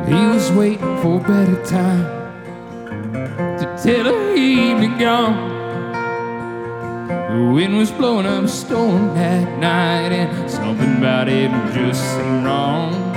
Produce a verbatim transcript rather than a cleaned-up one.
He was waiting for a better time to tell her he'd be gone. The wind was blowing up a storm that night, and something about it just seemed wrong.